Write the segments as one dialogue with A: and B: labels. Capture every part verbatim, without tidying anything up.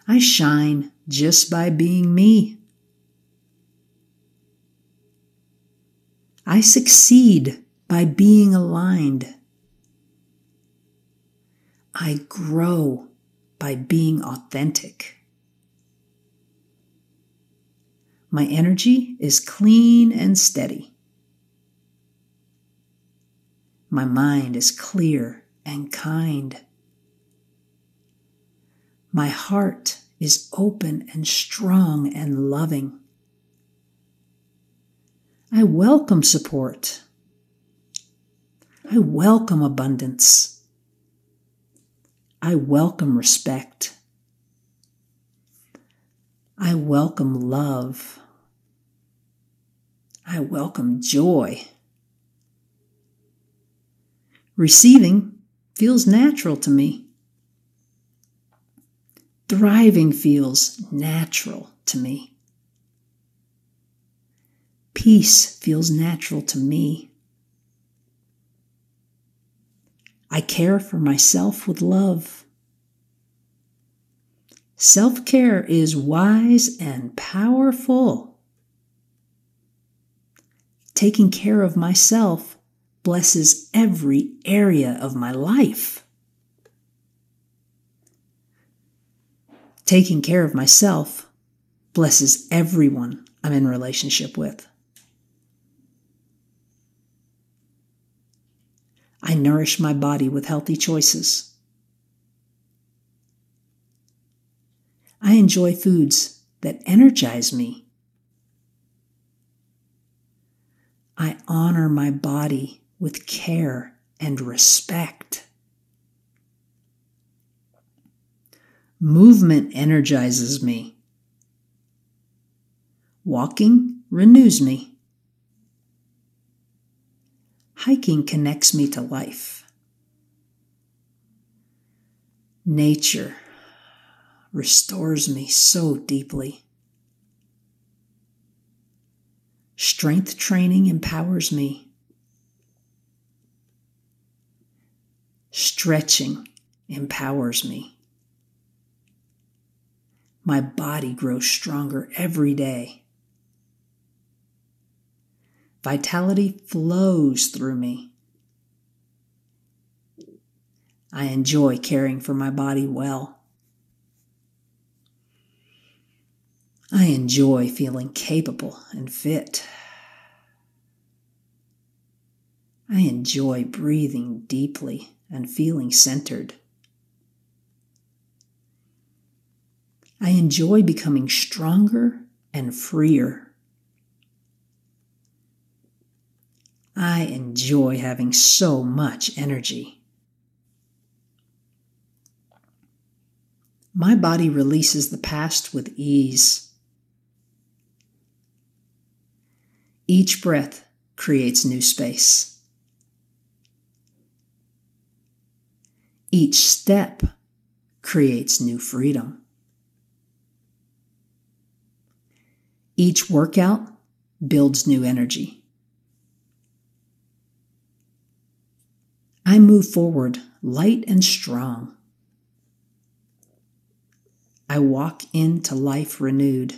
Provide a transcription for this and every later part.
A: I shine just by being me. I succeed by being aligned. I grow by being authentic. My energy is clean and steady. My mind is clear and kind. My heart is open and strong and loving. I welcome support. I welcome abundance. I welcome respect. I welcome love. I welcome joy. Receiving feels natural to me. Thriving feels natural to me. Peace feels natural to me. I care for myself with love. Self-care is wise and powerful. Taking care of myself blesses every area of my life. Taking care of myself blesses everyone I'm in relationship with. I nourish my body with healthy choices. I enjoy foods that energize me. I honor my body with care and respect. Movement energizes me. Walking renews me. Hiking connects me to life. Nature restores me so deeply. Strength training empowers me. Stretching empowers me. My body grows stronger every day. Vitality flows through me. I enjoy caring for my body well. I enjoy feeling capable and fit. I enjoy breathing deeply and feeling centered. I enjoy becoming stronger and freer. I enjoy having so much energy. My body releases the past with ease. Each breath creates new space. Each step creates new freedom. Each workout builds new energy. I move forward light and strong. I walk into life renewed.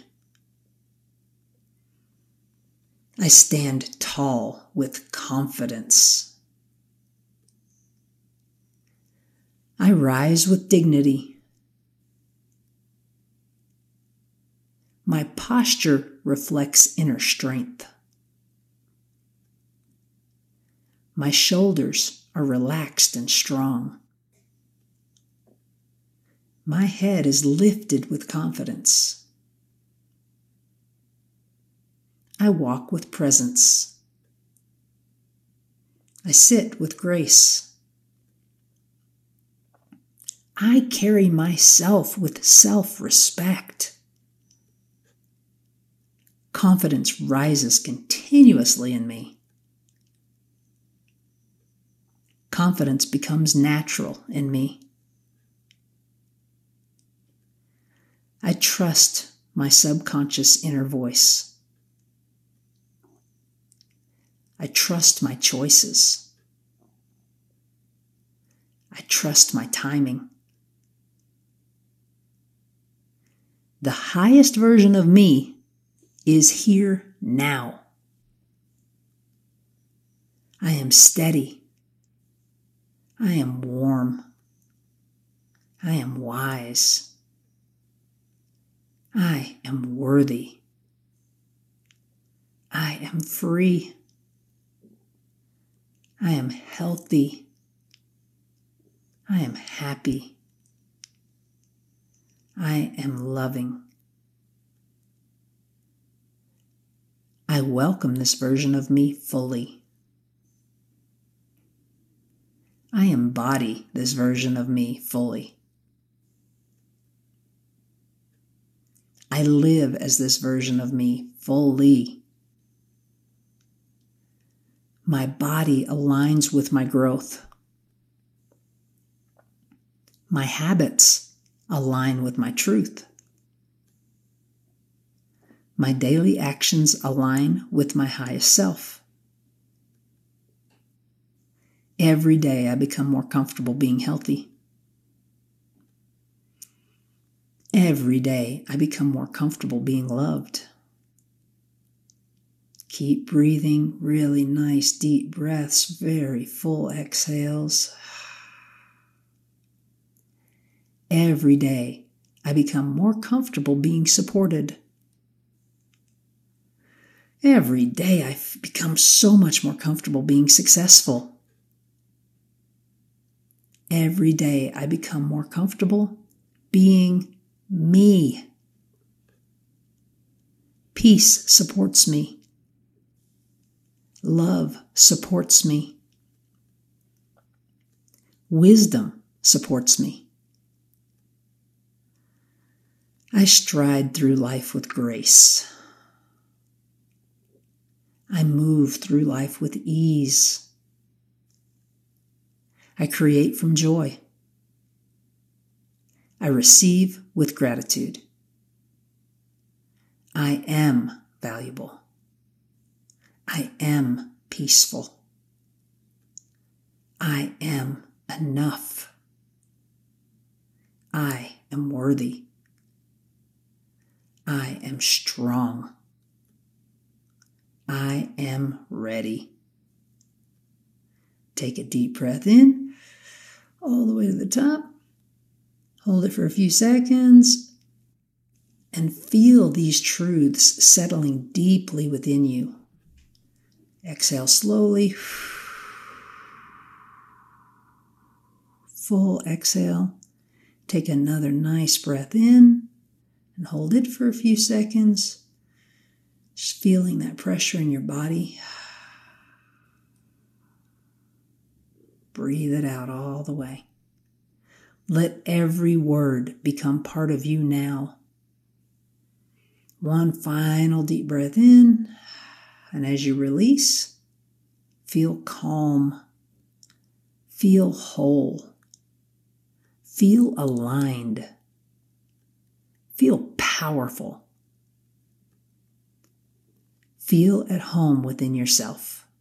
A: I stand tall with confidence. I rise with dignity. My posture reflects inner strength. My shoulders are relaxed and strong. My head is lifted with confidence. I walk with presence. I sit with grace. I carry myself with self-respect. Confidence rises continuously in me. Confidence becomes natural in me. I trust my subconscious inner voice. I trust my choices. I trust my timing. The highest version of me is here now. I am steady. I am warm. I am wise. I am worthy. I am free. I am healthy. I am happy. I am loving. I welcome this version of me fully. I embody this version of me fully. I live as this version of me fully. My body aligns with my growth. My habits align with my truth. My daily actions align with my highest self. Every day I become more comfortable being healthy. Every day I become more comfortable being loved. Keep breathing really nice, deep breaths, very full exhales. Every day I become more comfortable being supported. Every day I become so much more comfortable being successful. Every day I become more comfortable being me. Peace supports me. Love supports me. Wisdom supports me. I stride through life with grace. I move through life with ease. I create from joy. I receive with gratitude. I am valuable. I am peaceful. I am enough. I am worthy. I am strong. I am ready. Take a deep breath in, all the way to the top. Hold it for a few seconds and feel these truths settling deeply within you. Exhale slowly. Full exhale. Take another nice breath in and hold it for a few seconds. Just feeling that pressure in your body. Breathe it out all the way. Let every word become part of you now. One final deep breath in, and as you release, feel calm, feel whole, feel aligned, feel powerful, feel at home within yourself.